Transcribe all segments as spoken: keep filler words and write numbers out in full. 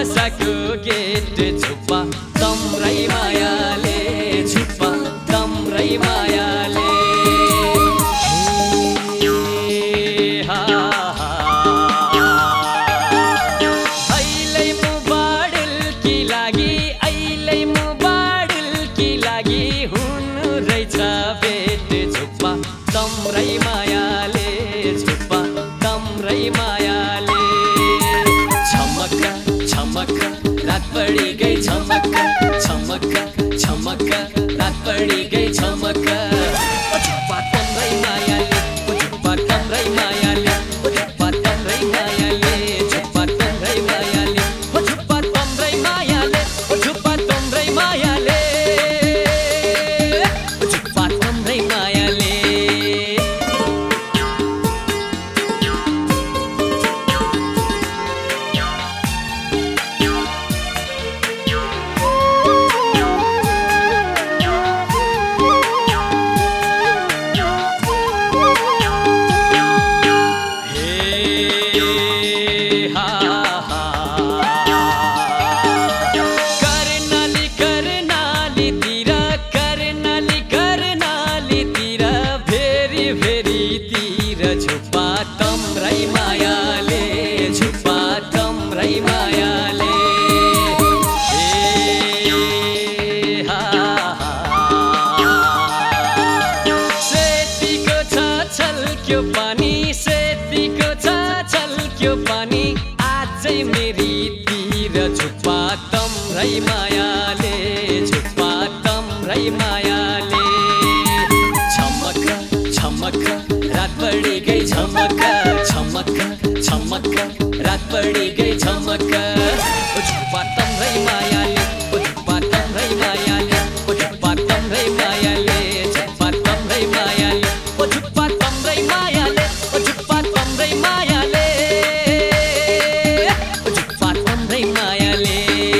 आशाको गेट छुप्पा तम्रै मायाले छुप्पा तम्रै मायाले अहिले म बाडलकी लागि अहिले म बाडलकी लागि हुनु रहेछ भेट छुप्पा तम्रै मायाले छुप्पा तम्रै मायाले रात पड़ी गई झमक झमक झमक रात पड़ी गई झमक छुप्पा तम्रै मायाले छुप्पा तम्रै मायाले छुप्पा तम्रै मायाले छुप्पा तम्रै मायाले छुप्पा तम्रै मायाले छुप्पा तम्रै मायाले छुप्पा तम्रै मायाले छुप्पा तम्रै मायाले छुप्पा तम्रै मायाले सेतीको छ छल्क्यो पानी सेतीको छ छल्क्यो पानी आजै मेरी तिर छुप्पा तम्रै मायाले छुप्पा तम्रै मायाले झमक झमक रात पड़ी गई झमक झमक झमक रात पड़ी गई झमक छुप्पा तम्रै मायाले छुप्पा तम्रै मायाले छुप्पा तम्रै मायाले छुप्पा तम्रै मायाले छुप्पा तम्रै मायाले छुप्पा तम्रै मायाले छुप्पा तम्रै मायाले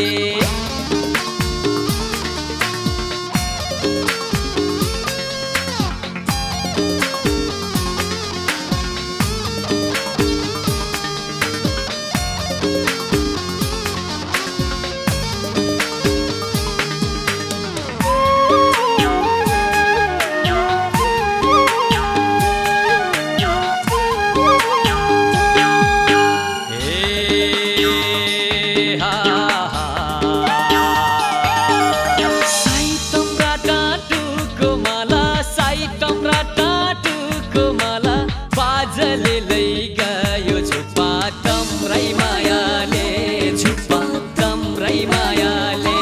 बाजले लै गयो छुप्पा तम्रै मायाले छुप्पा तम्रै मायाले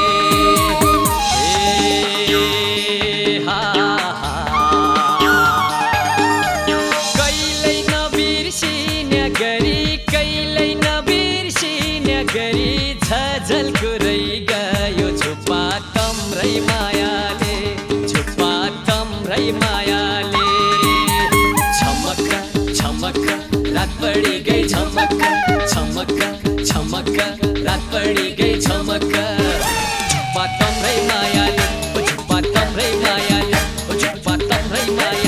कहिल्यै नबिर्सिने गरी कहिल्यै नबिर्सिने गरी झझल्को रहि गयो छुप्पा तम्रै मायाले छुप्पा तम्रै मायाले झमक रात पड़ी गई झमक झमक झमक रात पड़ी गई झमक छुप्पा तम्रै मायाले छुप्पा तम्रै मायाले छुप्पा तम्रै मायाले